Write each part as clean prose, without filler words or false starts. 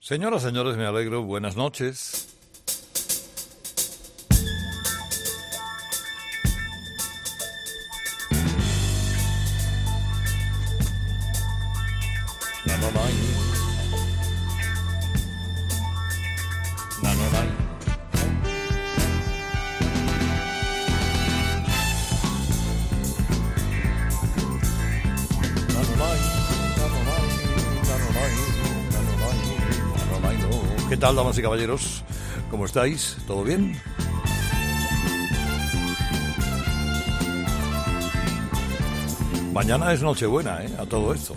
Señoras, señores, me alegro. Buenas noches. ¿Qué tal, damas y caballeros? ¿Cómo estáis? ¿Todo bien? Mañana es Nochebuena, a todo esto.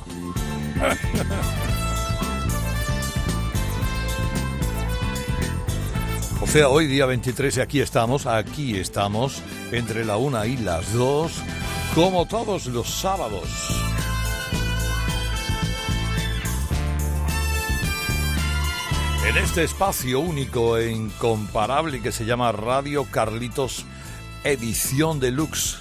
O sea, hoy día 23 y aquí estamos, entre la 1 y las 2, como todos los sábados. En este espacio único e incomparable que se llama Radio Carlitos Edición Deluxe.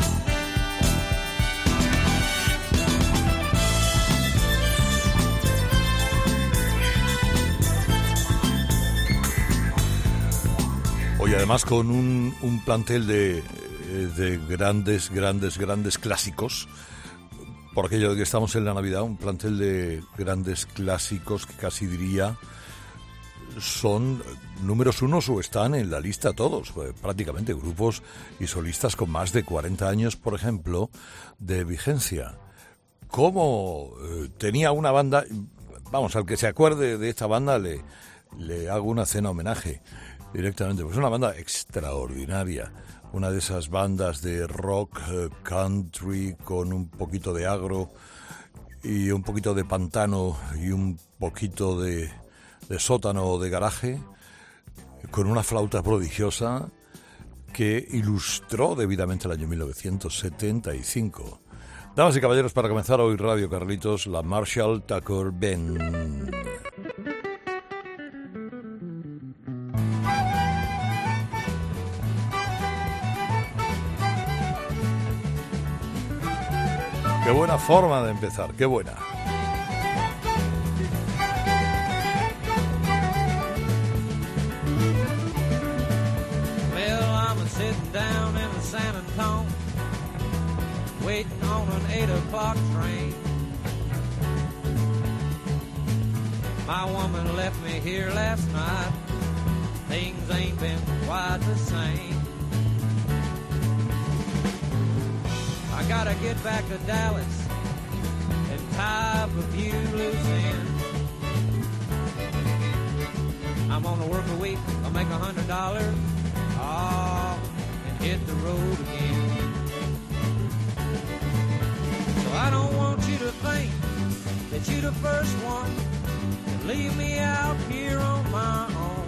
Hoy además con un plantel de grandes clásicos. Por aquello de que estamos en la Navidad, un plantel de grandes clásicos que casi diría son números unos o están en la lista todos, prácticamente grupos y solistas con más de 40 años, por ejemplo, de vigencia. ¿Cómo tenía una banda? Vamos, al que se acuerde de esta banda le hago una cena homenaje directamente. Pues una banda extraordinaria, una de esas bandas de rock country con un poquito de agro y un poquito de pantano y un poquito de sótano o de garaje, con una flauta prodigiosa que ilustró debidamente el año 1975. Damas y caballeros, para comenzar hoy Radio Carlitos, la Marshall Tucker Band. Qué buena forma de empezar, qué buena. Down in the San Antonio, waiting on an 8 o'clock train. My woman left me here last night. Things ain't been quite the same. I gotta get back to Dallas and tie up a few loose ends. I'm on a work a week, I'll make $100. Hit the road again. So I don't want you to think that you're the first one to leave me out here on my own.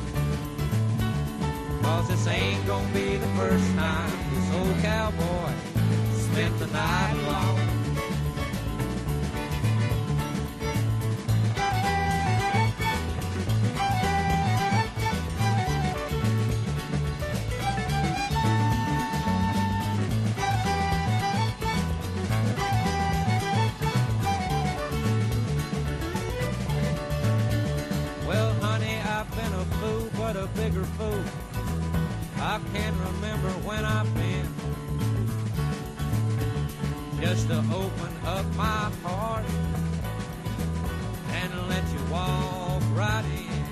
'Cause this ain't gonna be the first time this old cowboy spent the night alone. A bigger fool I can't remember when I've been, just to open up my heart and let you walk right in.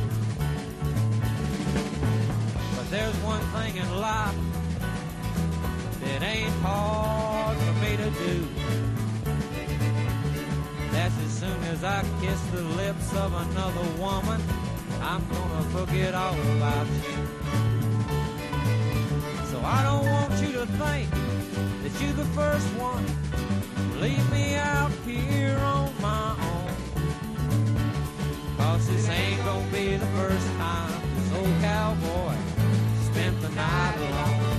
But there's one thing in life that ain't hard for me to do. That's as soon as I kiss the lips of another woman, I'm gonna forget all about you. So I don't want you to think that you're the first one to leave me out here on my own. 'Cause this ain't gonna be the first time this old cowboy spent the night alone.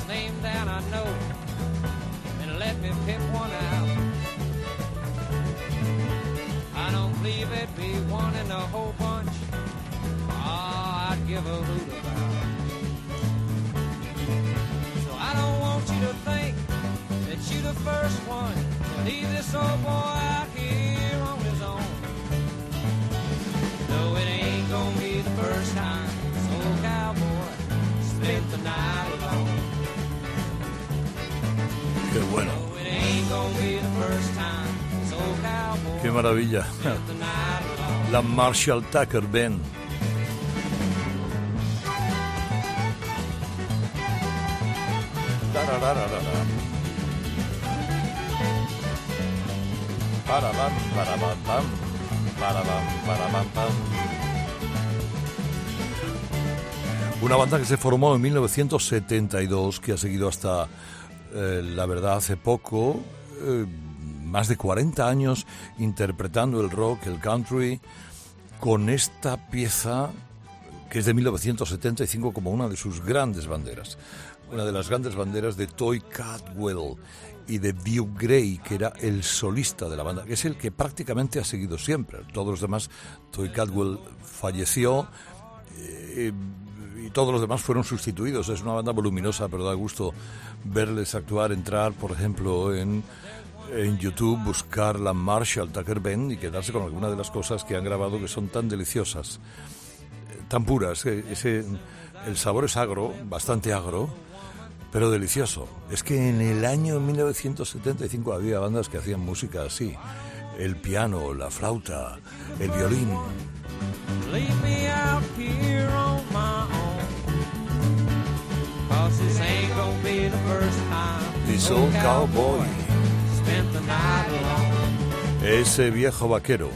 name that I know and let me pick one out. I don't believe it'd be one in the whole bunch. Oh, I'd give a hoot about. So I don't want you to think that you're the first one to leave this old boy out here on his own. No, it ain't gonna be the first time this old cowboy spent the night alone. Qué bueno. No, it ain't gonna be the first time this old cowboy Qué maravilla. spent the night alone. La Marshall Tucker Band. Una banda que se formó en 1972, que ha seguido hasta, la verdad, hace poco, más de 40 años interpretando el rock, el country, con esta pieza que es de 1975 como una de sus grandes banderas. Una de las grandes banderas de Toy Cadwell y de Beau Gray, que era el solista de la banda, que es el que prácticamente ha seguido siempre. Todos los demás, Toy Cadwell falleció y todos los demás fueron sustituidos. Es una banda voluminosa, pero da gusto verles actuar, entrar, por ejemplo, en YouTube, buscar la Marshall Tucker Band y quedarse con alguna de las cosas que han grabado, que son tan deliciosas, tan puras. El sabor es agro, bastante agro, pero delicioso. Es que en el año 1975 había bandas que hacían música así: el piano, la flauta, el violín. Leave me out here on my own, 'cause this ain't gonna be the first time This old cowboy spent the night alone. Ese viejo vaquero.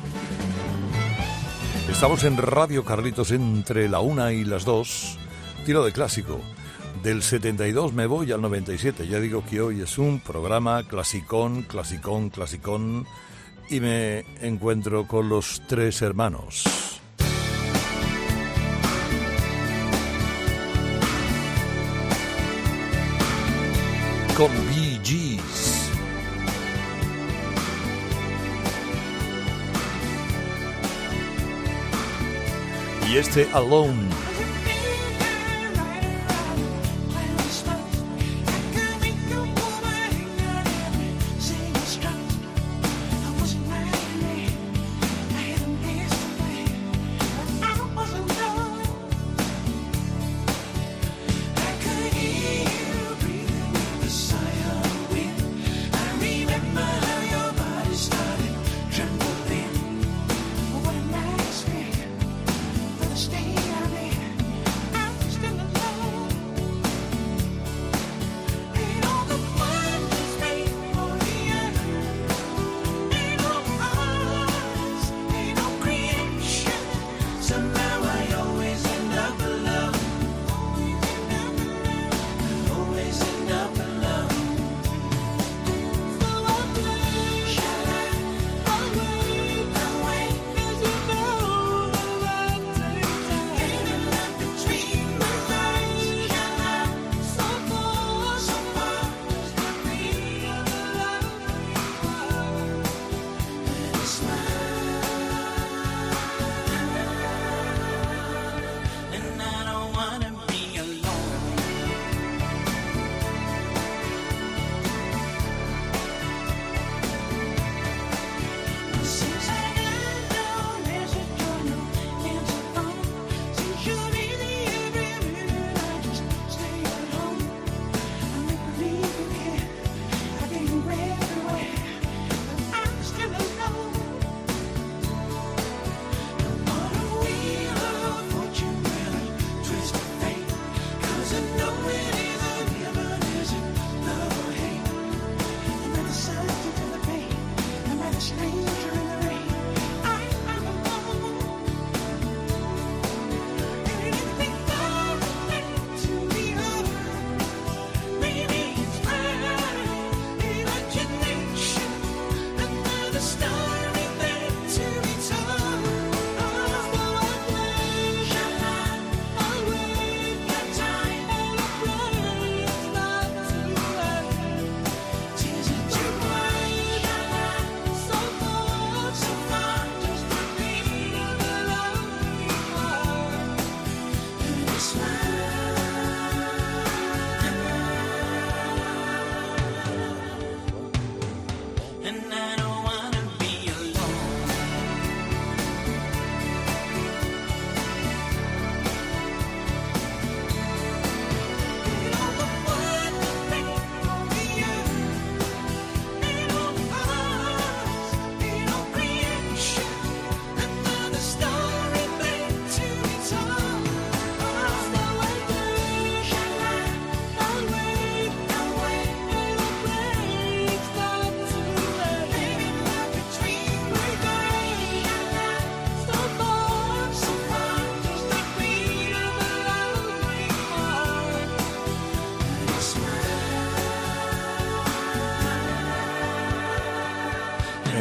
Estamos en Radio Carlitos entre la 1 y las 2. Tiro de clásico. Del 72 me voy al 97. Ya digo que hoy es un programa clasicón, clasicón, clasicón. Y me encuentro con los tres hermanos. Con Bee Gees. Y este Alone. Stay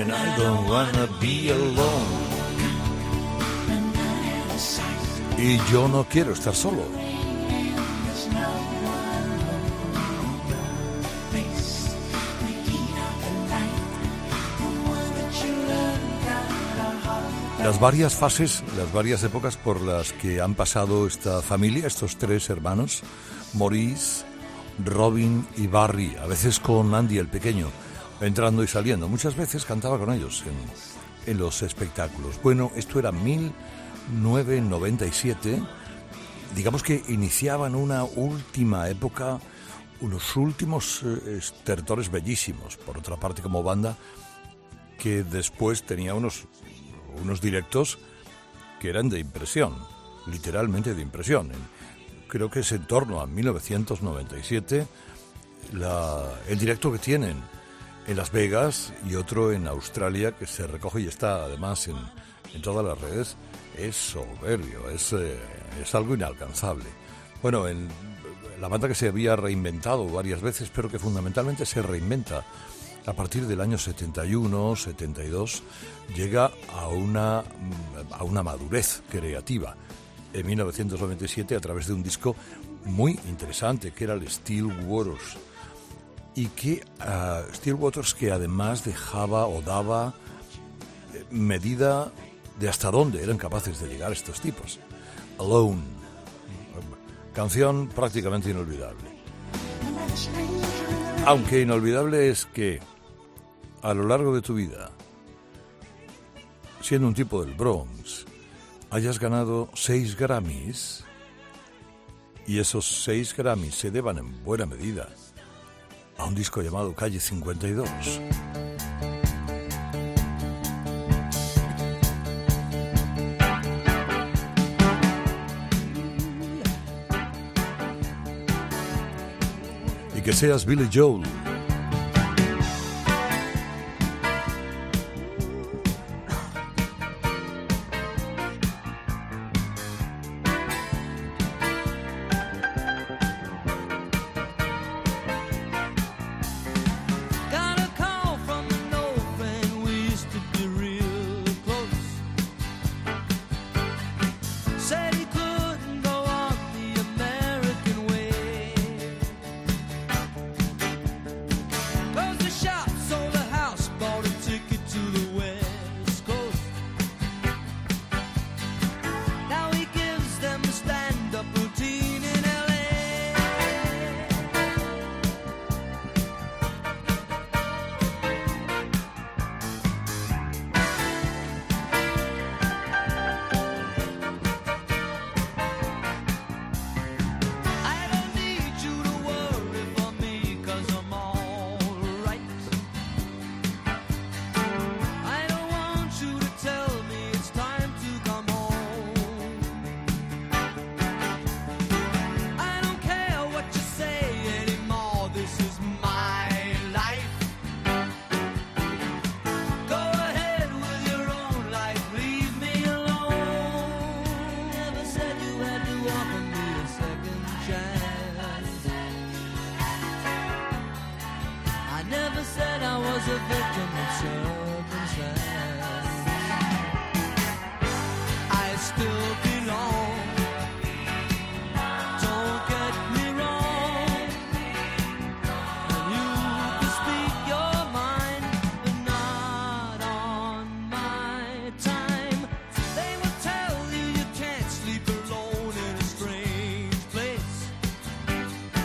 And I don't wanna be alone. Y yo no quiero estar solo. Las varias fases, las varias épocas por las que han pasado esta familia, estos tres hermanos, Maurice, Robin y Barry, a veces con Andy el pequeño, entrando y saliendo. Muchas veces cantaba con ellos en los espectáculos. Bueno, esto era 1997, digamos que iniciaban una última época, unos últimos estertores bellísimos, por otra parte como banda, que después tenía unos directos que eran de impresión, literalmente de impresión. Creo que es en torno a 1997 el directo que tienen en Las Vegas y otro en Australia, que se recoge y está además en todas las redes. Es soberbio, es algo inalcanzable. Bueno, la banda que se había reinventado varias veces, pero que fundamentalmente se reinventa a partir del año 71, 72, llega a una madurez creativa. En 1997, a través de un disco muy interesante, que era el Still Waters. Y que Still Waters, que además dejaba o daba medida de hasta dónde eran capaces de llegar estos tipos. Alone, canción prácticamente inolvidable. Aunque inolvidable es que a lo largo de tu vida, siendo un tipo del Bronx, hayas ganado 6 Grammys, y esos 6 Grammys se deban en buena medida a un disco llamado Calle 52. Y que seas Billy Joel.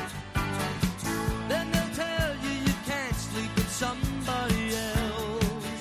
Somebody else.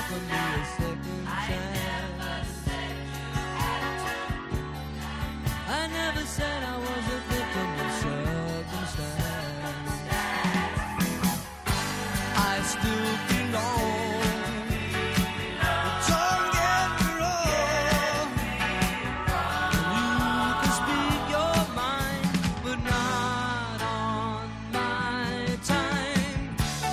offer me a second chance. I never said I was a victim of circumstance. I still belong. Don't get me wrong. You can speak your mind, but not on my time.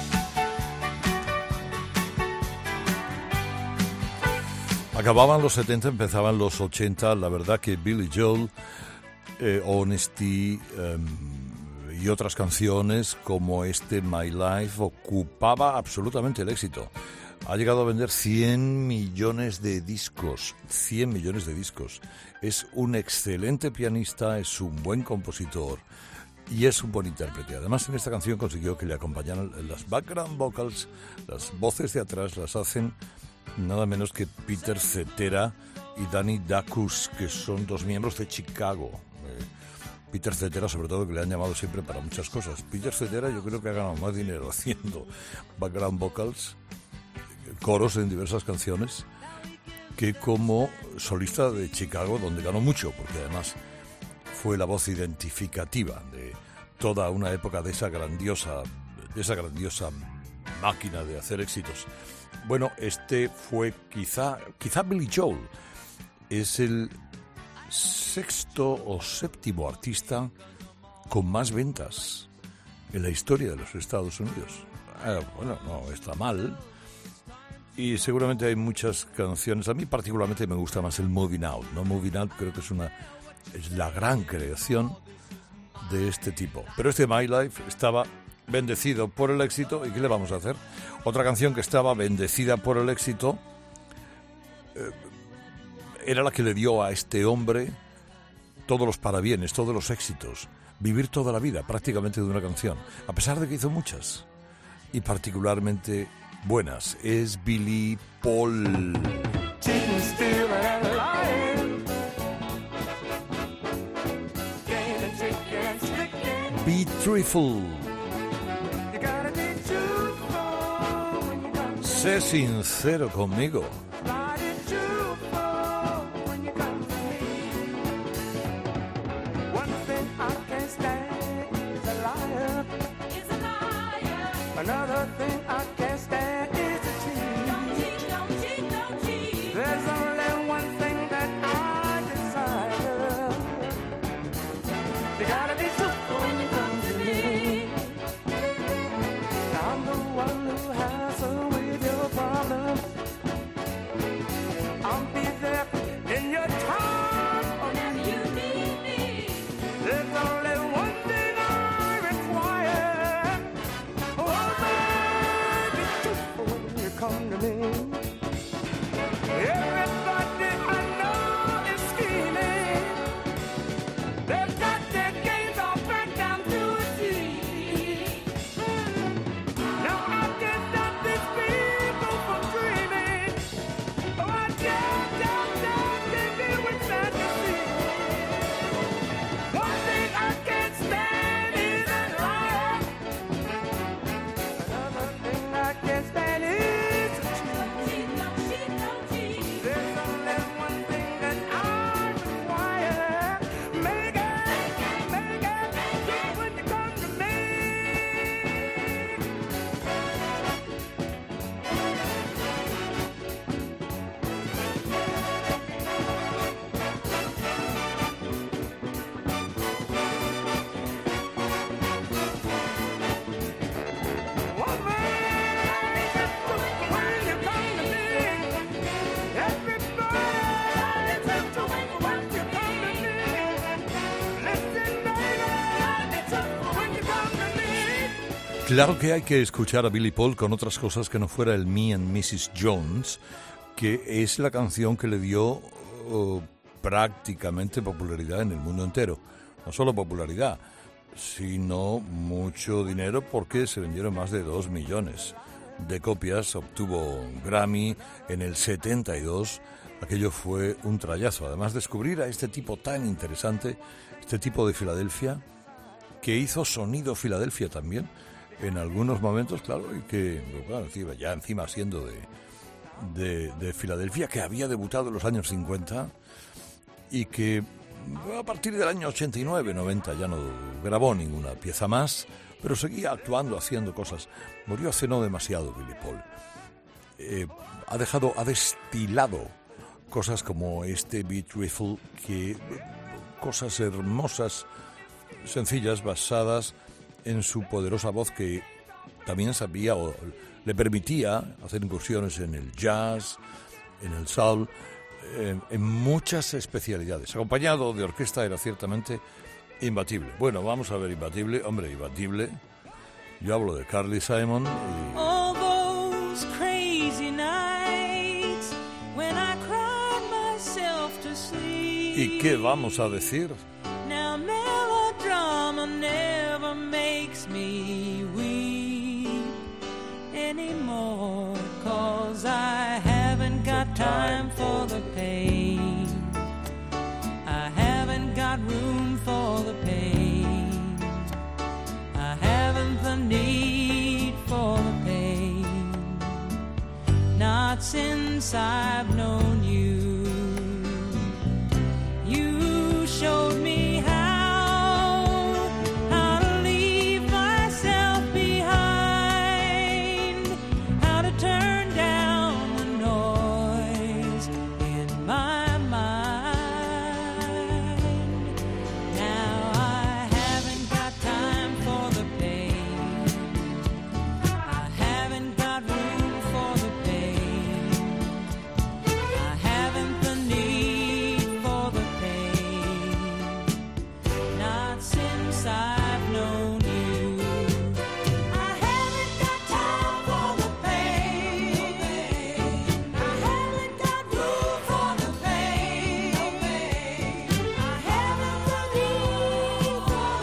Acababan los 70, empezaban los 80. La verdad que Billy Joel, Honesty y otras canciones como My Life ocupaba absolutamente el éxito. Ha llegado a vender 100 millones de discos. 100 millones de discos. Es un excelente pianista, es un buen compositor y es un buen intérprete. Además, en esta canción consiguió que le acompañaran las background vocals, las voces de atrás las hacen nada menos que Peter Cetera y Danny Dacus, que son dos miembros de Chicago. Peter Cetera, sobre todo, que le han llamado siempre para muchas cosas. Peter Cetera yo creo que ha ganado más dinero haciendo background vocals, coros en diversas canciones, que como solista de Chicago, donde ganó mucho, porque además fue la voz identificativa de toda una época de esa grandiosa máquina de hacer éxitos. Bueno, este fue quizá Billy Joel es el sexto o séptimo artista con más ventas en la historia de los Estados Unidos. Bueno, no está mal. Y seguramente hay muchas canciones. A mí particularmente me gusta más el Moving Out, ¿no? Moving Out creo que es la gran creación de este tipo. Pero My Life estaba bendecido por el éxito. ¿Y qué le vamos a hacer? Otra canción que estaba bendecida por el éxito era la que le dio a este hombre todos los parabienes, todos los éxitos, vivir toda la vida prácticamente de una canción, a pesar de que hizo muchas y particularmente buenas. Es Billy Paul. Be truthful. Sé sincero conmigo. Another thing I can't stand is to cheat. Don't cheat. There's only one thing that I desire. You gotta be truthful when you come to me. I'm the one who has to with your problems. I'll be there in your time when you need me. There's only one thing I require. Come to me. Everybody I know is scheming. They've got their games all back down to a T. Now I can't stop these people from dreaming. Oh, I can't deal with fantasy. One thing I can't stand is a liar. Another thing I can't stand is Claro que hay que escuchar a Billy Paul con otras cosas que no fuera el Me and Mrs. Jones, que es la canción que le dio prácticamente popularidad en el mundo entero. No solo popularidad, sino mucho dinero, porque se vendieron más de 2 millones de copias. Obtuvo un Grammy en el 72. Aquello fue un trayazo. Además, descubrir a este tipo tan interesante, este tipo de Filadelfia, que hizo sonido Filadelfia también en algunos momentos, claro, y que, bueno, ya encima siendo de Filadelfia, que había debutado en los años 50 y que a partir del año 89-90 ya no grabó ninguna pieza más, pero seguía actuando, haciendo cosas. Murió hace no demasiado Billy Paul. Ha destilado cosas como este Beat Riffle, cosas hermosas, sencillas, basadas en su poderosa voz, que también sabía o le permitía hacer incursiones en el jazz, en el soul, en muchas especialidades. Acompañado de orquesta era ciertamente imbatible. Bueno, vamos a ver imbatible. Hombre, imbatible. Yo hablo de Carly Simon y... All those crazy nights when I cried myself to sleep. ¿Y qué vamos a decir? Now melodrama never makes me weep anymore, 'cause I haven't got time for the pain. I haven't got room for the pain. I haven't the need for the pain. Not since I've known you. You showed me how to leave myself behind, how to turn down the noise in my mind. Now I haven't got time for the pain. I haven't got room for the pain. I haven't the need for the pain. Not since I've known you. I haven't got time for the pain. I haven't got room for the pain. I haven't the need for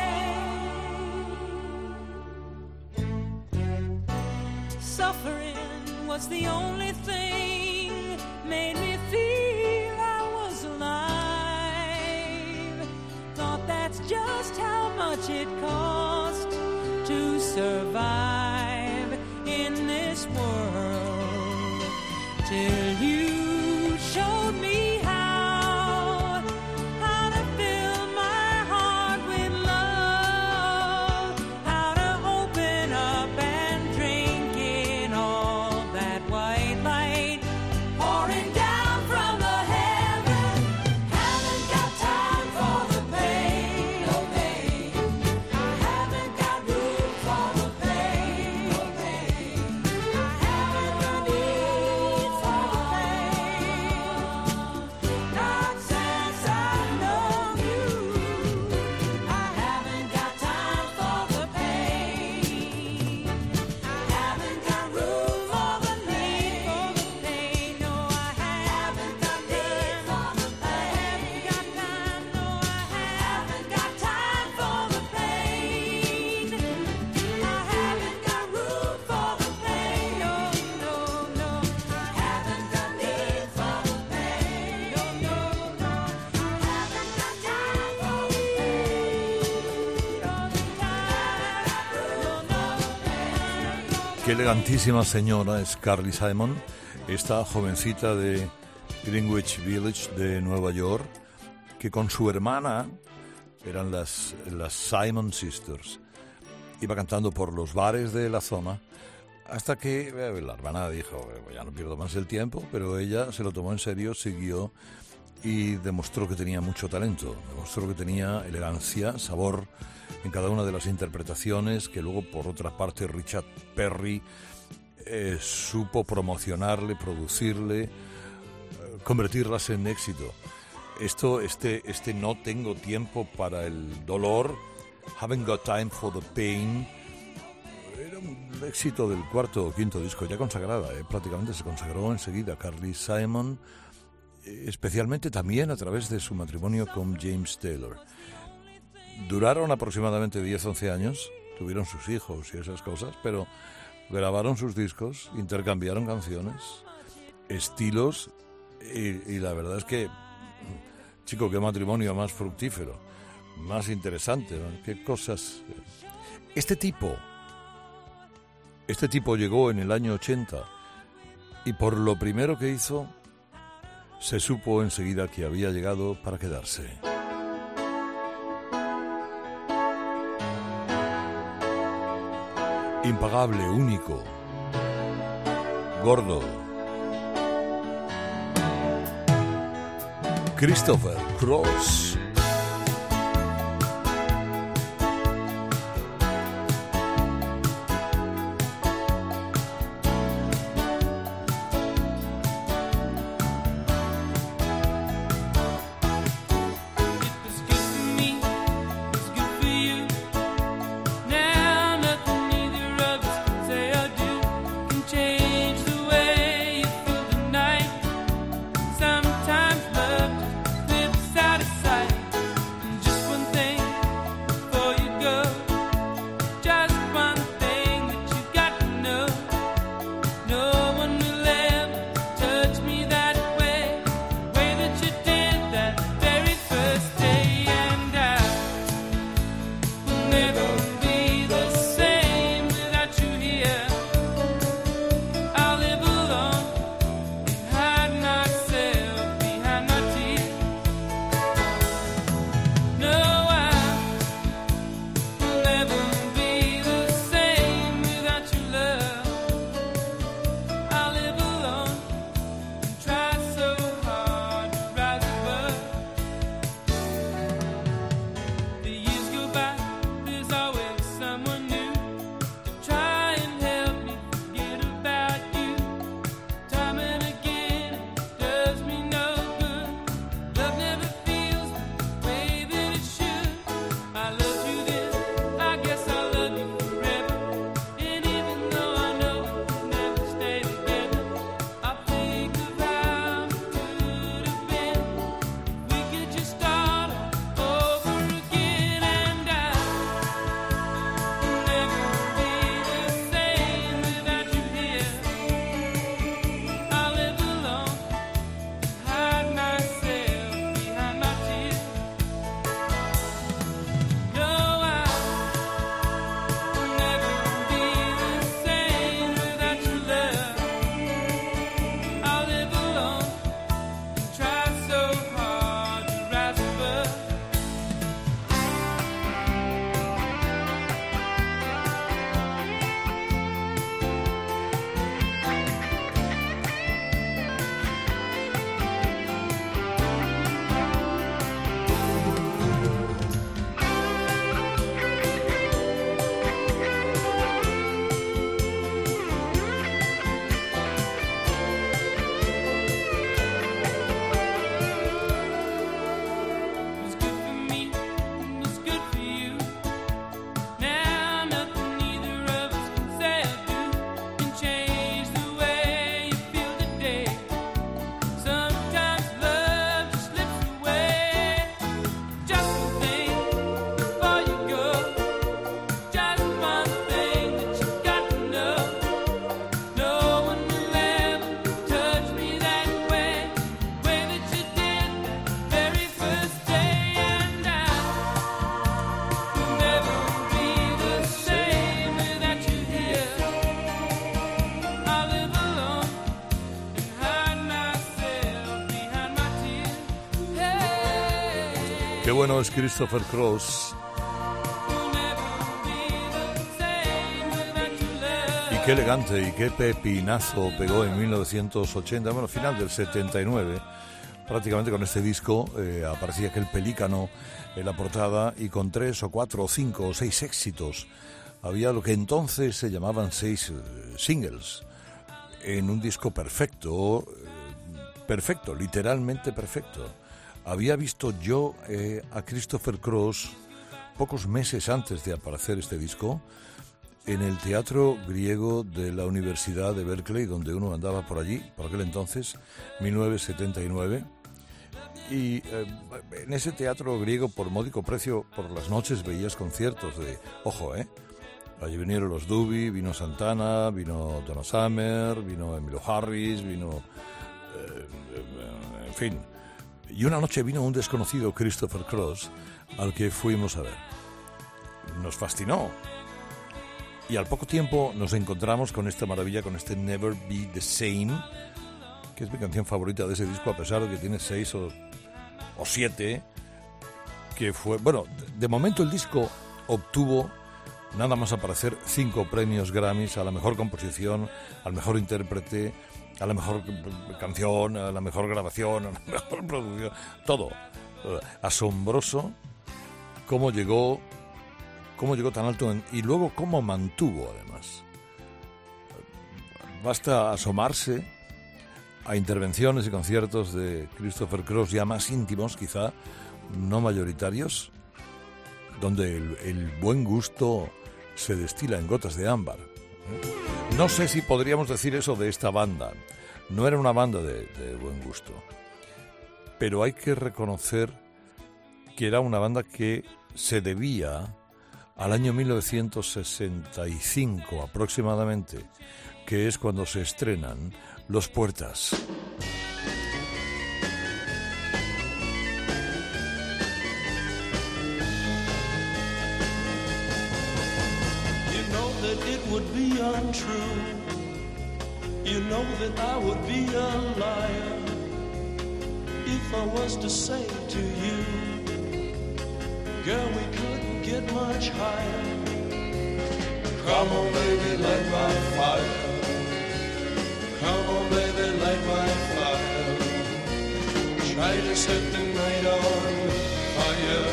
the pain. Suffering was the only thing made me feel I was alive. Thought that's just how much it cost to survive in this world. Till you showed me how to fill my heart with love, how to open up and drink in all that white light pouring down from the heaven. Haven't got time for the pain, oh pain. I haven't got room for the pain, oh pain. I haven't the need for the pain. Not since I've known you. I haven't got time for the pain. I haven't got room for the need for the pain. No, I haven't got need for the pain. I haven't got time. No, I haven't got time for the pain. I haven't got room for the pain. No, no, no. I haven't got need for the pain. No, no, no. I haven't got time for the pain. All the time. Qué elegantísima señora es Carly Simon, esta jovencita de Greenwich Village de Nueva York, que con su hermana, eran las Simon Sisters, iba cantando por los bares de la zona, hasta que la hermana dijo, ya no pierdo más el tiempo, pero ella se lo tomó en serio, siguió y demostró que tenía mucho talento, demostró que tenía elegancia, sabor en cada una de las interpretaciones, que luego por otra parte Richard Perry supo promocionarle, producirle, convertirlas en éxito. Este no tengo tiempo para el dolor, haven't got time for the pain, era un éxito del cuarto o quinto disco, ya consagrada, prácticamente se consagró enseguida Carly Simon, especialmente también a través de su matrimonio con James Taylor. Duraron aproximadamente 10-11 años, tuvieron sus hijos y esas cosas, pero grabaron sus discos, intercambiaron canciones, estilos, y la verdad es que, chico, qué matrimonio más fructífero, más interesante, ¿no? Qué cosas. Este tipo llegó en el año 80 Y por lo primero que hizo, se supo enseguida que había llegado para quedarse. Impagable, único, gordo. Christopher Cross. Qué bueno es Christopher Cross. Y qué elegante y qué pepinazo pegó en 1980, bueno, final del 79. Prácticamente con este disco aparecía aquel pelícano en la portada y con 3 o 4 o 5 o 6 éxitos. Había lo que entonces se llamaban 6 singles en un disco perfecto, perfecto, literalmente perfecto. Había visto yo a Christopher Cross pocos meses antes de aparecer este disco en el Teatro Griego de la Universidad de Berkeley, donde uno andaba por allí, por aquel entonces, 1979. Y en ese teatro griego, por módico precio, por las noches veías conciertos de... Ojo, allí vinieron los Doobie, vino Santana, vino Donna Summer, vino Emilio Harris, vino... en fin. Y una noche vino un desconocido Christopher Cross al que fuimos a ver. Nos fascinó. Y al poco tiempo nos encontramos con esta maravilla, con este Never Be the Same, que es mi canción favorita de ese disco, a pesar de que tiene 6 o 7, que fue... Bueno, de momento el disco obtuvo, nada más aparecer, 5 premios Grammys a la mejor composición, al mejor intérprete, a la mejor canción, a la mejor grabación, a la mejor producción, todo. Asombroso cómo llegó tan alto y luego cómo mantuvo, además. Basta asomarse a intervenciones y conciertos de Christopher Cross, ya más íntimos quizá, no mayoritarios, donde el buen gusto se destila en gotas de ámbar. No sé si podríamos decir eso de esta banda. No era una banda de buen gusto, pero hay que reconocer que era una banda que se debía al año 1965 aproximadamente, que es cuando se estrenan Los Puertas. You know that it would be untrue. You know that I would be a liar if I was to say to you, girl, we couldn't get much higher. Come on, baby, light my fire. Come on, baby, light my fire. Try to set the night on fire.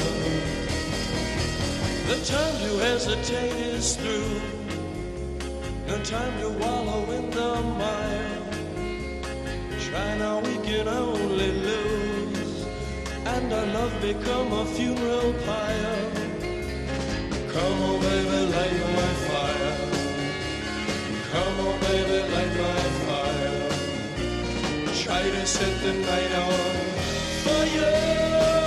The time to hesitate is through. No time to wallow in the mire. Try now, we can only lose, and our love become a funeral pyre. Come on, baby, light my fire. Come on, baby, light my fire. Try to set the night on fire.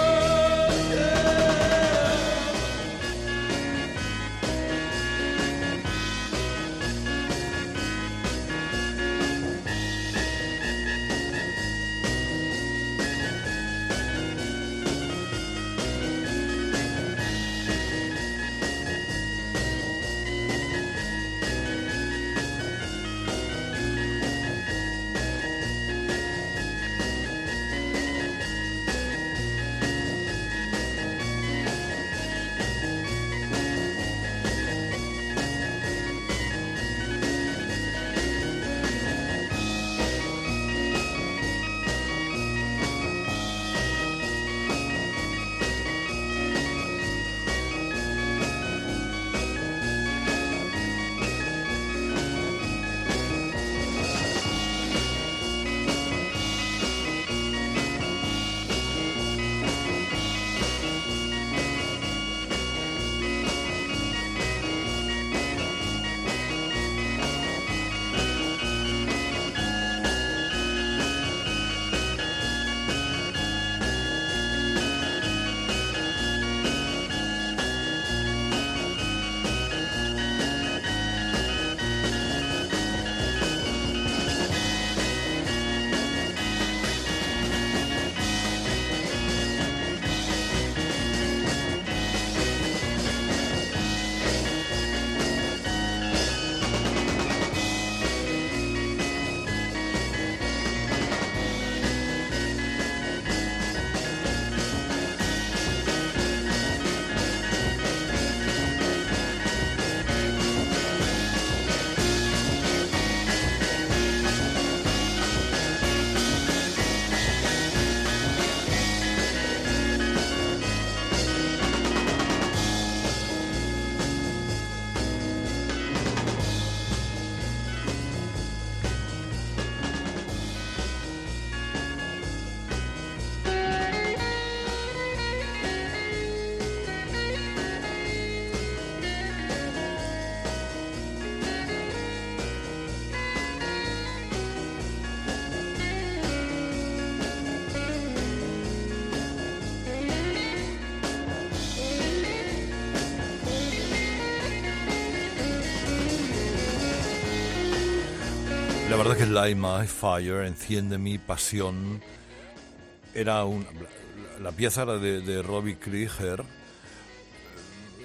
La verdad que Light My Fire, Enciende mi pasión, era la pieza era de Robbie Krieger.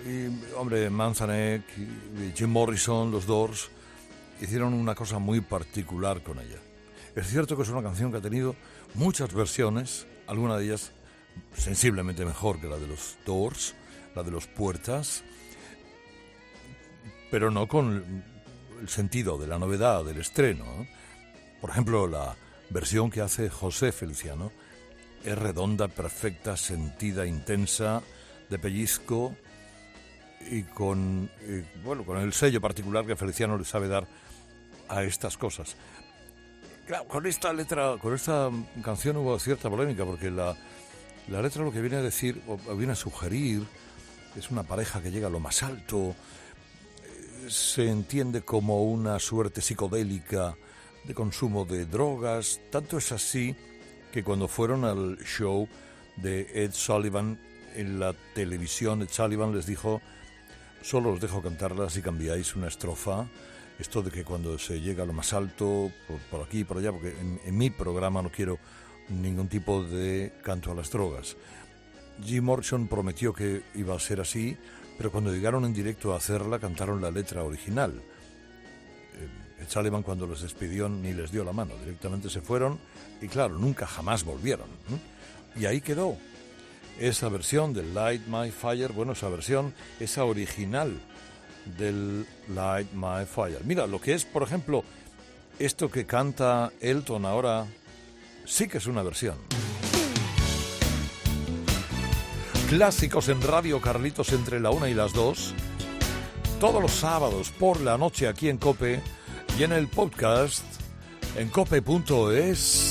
Y, hombre, Manzarek y Jim Morrison, los Doors, hicieron una cosa muy particular con ella. Es cierto que es una canción que ha tenido muchas versiones, alguna de ellas sensiblemente mejor que la de los Doors, la de los Puertas, pero no con el sentido de la novedad, del estreno, ¿no? Por ejemplo, la versión que hace José Feliciano es redonda, perfecta, sentida, intensa, de pellizco y con el sello particular que Feliciano le sabe dar a estas cosas. Claro, con esta letra, con esta canción hubo cierta polémica porque la letra lo que viene a decir, o viene a sugerir, es una pareja que llega a lo más alto, se entiende como una suerte psicodélica de consumo de drogas. Tanto es así que cuando fueron al show de Ed Sullivan en la televisión, Ed Sullivan les dijo: solo os dejo cantarla si cambiáis una estrofa. Esto de que cuando se llega a lo más alto, por aquí y por allá, porque en mi programa no quiero ningún tipo de canto a las drogas. Jim Morrison prometió que iba a ser así, pero cuando llegaron en directo a hacerla, cantaron la letra original. Ed Sullivan, cuando les despidió, ni les dio la mano, directamente se fueron y claro, nunca jamás volvieron. Y ahí quedó esa versión del Light My Fire, esa original del Light My Fire. Mira, lo que es, por ejemplo, esto que canta Elton ahora, sí que es una versión. Clásicos en Radio Carlitos entre la 1 y las 2, todos los sábados por la noche aquí en COPE y en el podcast en cope.es.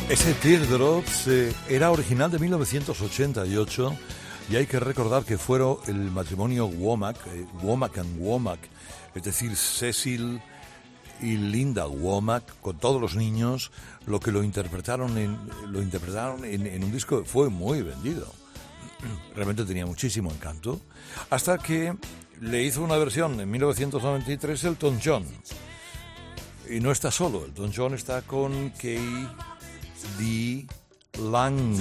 Ese Teardrops era original de 1988 y hay que recordar que fueron el matrimonio Womack, Womack and Womack, es decir, Cecil y Linda Womack, con todos los niños, lo que lo interpretaron en un disco que fue muy vendido. Realmente tenía muchísimo encanto, hasta que le hizo una versión en 1993 Elton John. Y no está solo, Elton John está con K.D. Lang.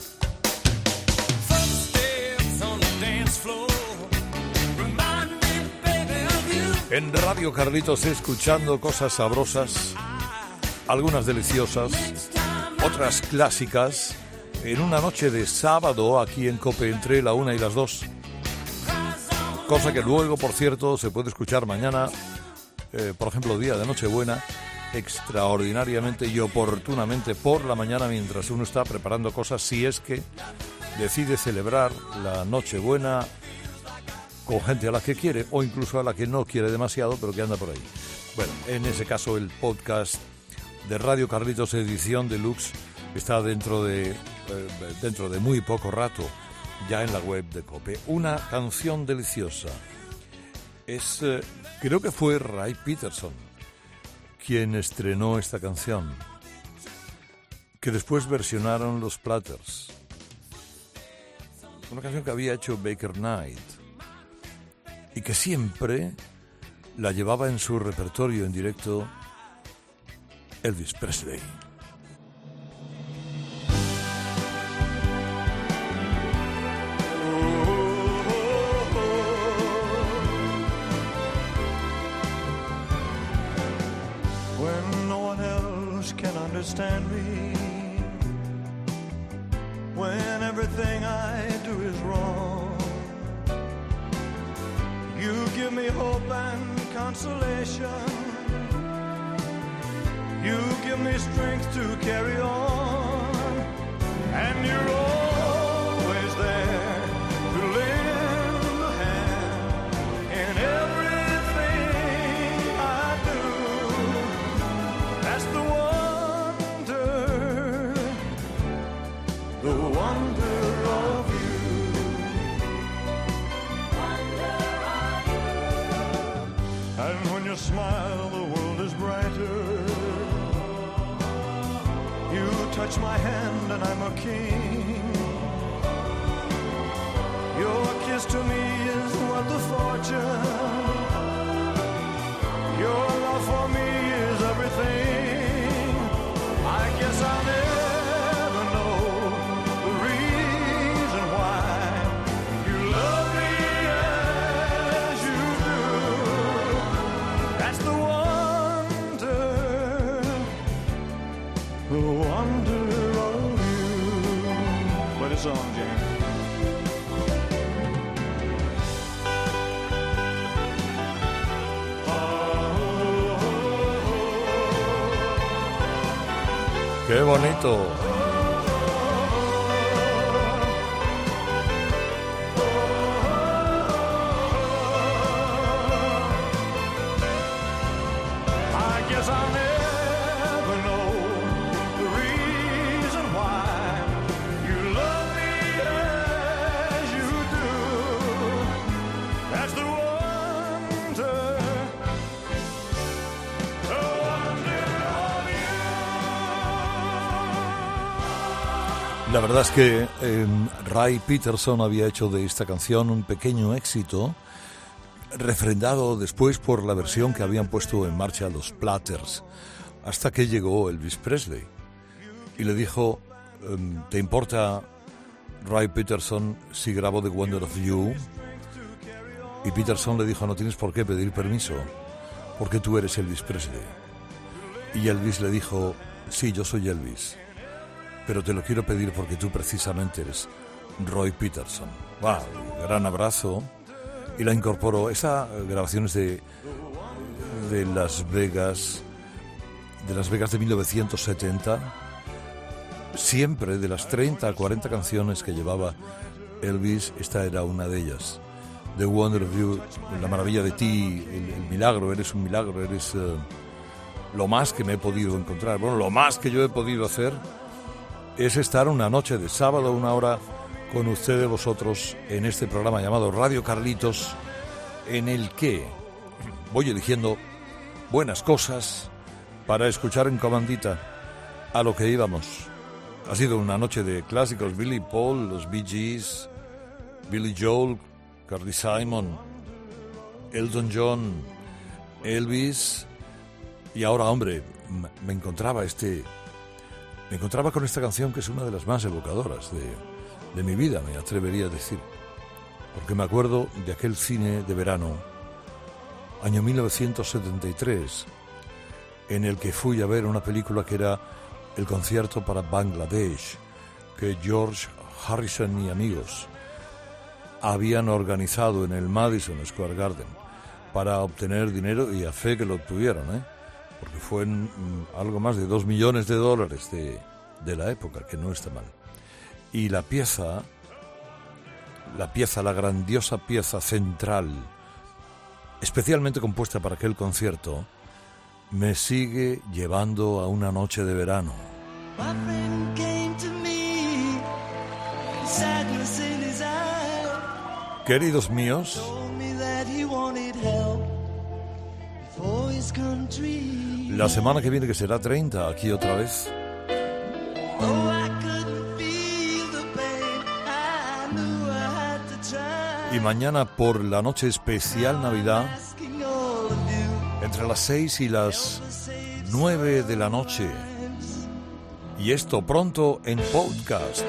En Radio Carlitos, escuchando cosas sabrosas, algunas deliciosas, otras clásicas, en una noche de sábado aquí en COPE entre la 1 y las 2. Cosa que luego, por cierto, se puede escuchar mañana, por ejemplo, día de Nochebuena, extraordinariamente y oportunamente por la mañana, mientras uno está preparando cosas, si es que decide celebrar la Nochebuena con gente a la que quiere o incluso a la que no quiere demasiado, pero que anda por ahí. Bueno, en ese caso el podcast de Radio Carlitos edición deluxe está dentro de muy poco rato ya en la web de COPE. Una canción deliciosa. Creo que fue Ray Peterson quien estrenó esta canción, que después versionaron los Platters. Una canción que había hecho Baker Knight y que siempre la llevaba en su repertorio en directo Elvis Presley. When no one else can understand me, when everything I do is wrong, you give me hope and consolation. You give me strength to carry on, and you're always there to lend a hand in everything I do. That's the wonder of you. And when you smile, the world is brighter. You touch my hand and I'm a king. Your kiss to me is worth a fortune. Your love for me is everything. I guess I'll never know the reason why you love me as you do. That's the wonder of you. Play the song, James. ¡Qué bonito! I guess I'll never know the reason why you love me as you do. That's the wonder of you. La verdad es que Ray Peterson había hecho de esta canción un pequeño éxito, refrendado después por la versión que habían puesto en marcha los Platters, hasta que llegó Elvis Presley y le dijo: ¿te importa, Ray Peterson, si grabo The Wonder of You? Y Peterson le dijo: no tienes por qué pedir permiso, porque tú eres Elvis Presley. Y Elvis le dijo: sí, yo soy Elvis, pero te lo quiero pedir porque tú precisamente eres Roy Peterson. ¡Wow! Gran abrazo. Y la incorporó. Esa grabación es de Las Vegas, de 1970. Siempre de las 30 a 40 canciones que llevaba Elvis, esta era una de ellas. The Wonder of You, la maravilla de ti, el milagro, eres un milagro, eres lo más que me he podido encontrar. Bueno, lo más que yo he podido hacer es estar una noche de sábado, una hora, con ustedes, vosotros, en este programa llamado Radio Carlitos, en el que voy eligiendo buenas cosas para escuchar en comandita a lo que íbamos. Ha sido una noche de clásicos: Billy Paul, los Bee Gees, Billy Joel, Carly Simon, Elton John, Elvis. Y ahora, hombre, me encontraba con esta canción, que es una de las más evocadoras de mi vida, me atrevería a decir, porque me acuerdo de aquel cine de verano, año 1973, en el que fui a ver una película que era el concierto para Bangladesh, que George Harrison y amigos habían organizado en el Madison Square Garden para obtener dinero, y a fe que lo obtuvieron, porque fue algo más de $2 millones de la época, que no está mal. Y la grandiosa pieza central, especialmente compuesta para aquel concierto, me sigue llevando a una noche de verano. Queridos míos, la semana que viene, que será 30, aquí otra vez. Y mañana por la noche especial Navidad, entre las 6 y las 9 de la noche. Y esto pronto en podcast.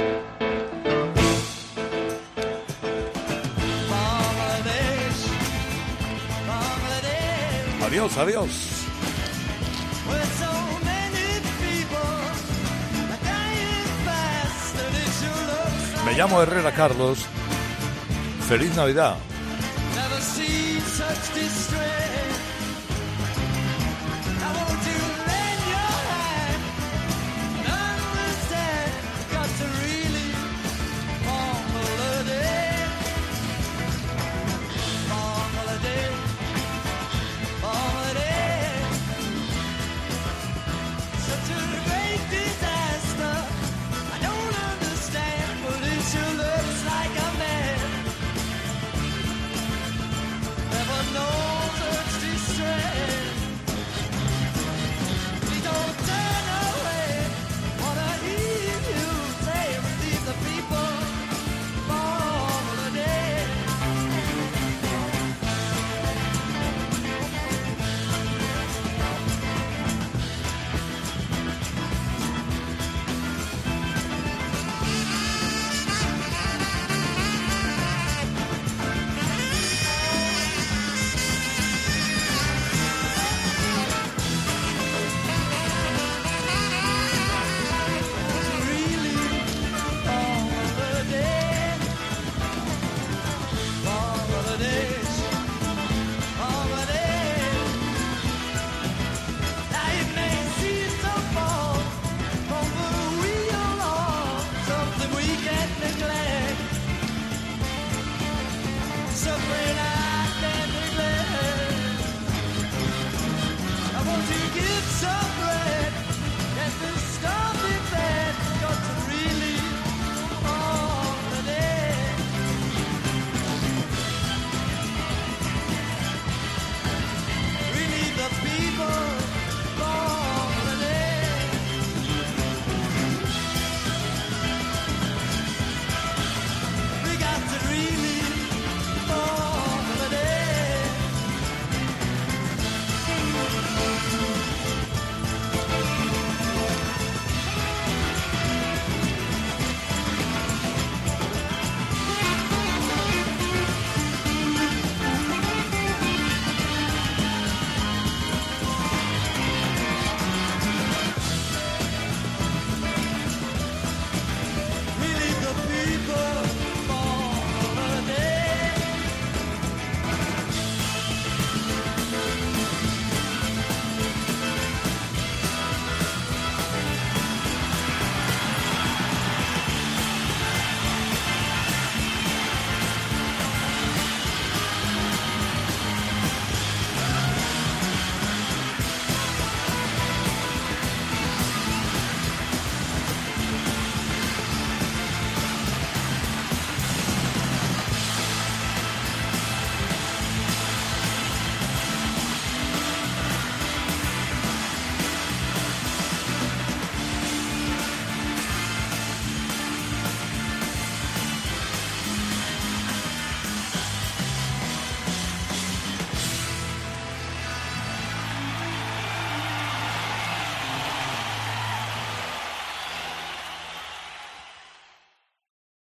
Adiós, adiós. Me llamo Herrera Carlos. Feliz Navidad.